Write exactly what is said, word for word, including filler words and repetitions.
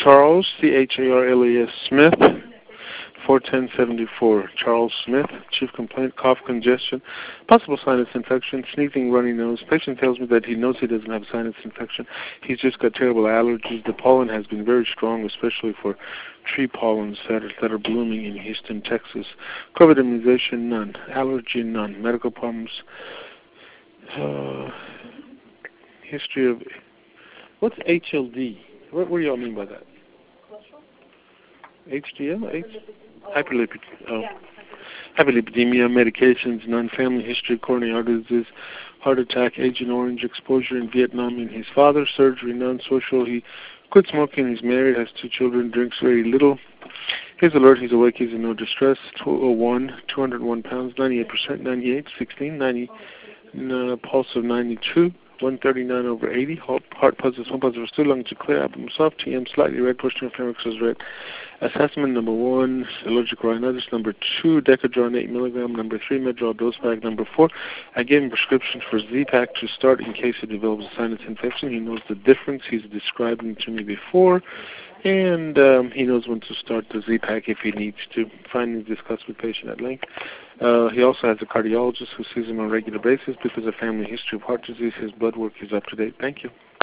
Charles, C H A R L E S, Smith, four ten seventy-four. Charles Smith, chief complaint, cough, congestion, possible sinus infection, sneezing, runny nose. Patient tells me that he knows he doesn't have sinus infection. He's just got terrible allergies. The pollen has been very strong, especially for tree pollens that are, that are blooming in Houston, Texas. COVID immunization, none. Allergy, none. Medical problems. Uh, history of... What's H L D? What, what do y'all mean by that? H D L? H? Hyperlipid. Oh. Hyperlipidemia, medications, non-family history, coronary artery disease, heart attack, Agent Orange, exposure in Vietnam in his father, surgery, non-social. He quit smoking, he's married, has two children, drinks very little. He's alert, he's awake, he's in no distress. two oh one, two hundred one pounds, ninety-eight percent, ninety-eight, sixteen, ninety, uh, pulse of ninety-two. one thirty-nine over eighty, heart, heart positive, home positive, still lung to clear, abdomen soft, T M slightly red, pushing pharynx is red. Assessment number one, allergic rhinitis. Number two, Decadron eight milligram. Number three, Medrol dose bag. Number four, I gave him prescription for Z-Pak to start in case he develops a sinus infection. He knows the difference. He's described it to me before. And um, he knows when to start the Z-Pak if he needs to. Findings discussed with patient at length. Uh, he also has a cardiologist who sees him on a regular basis because of family history of heart disease. His blood work is up to date. Thank you.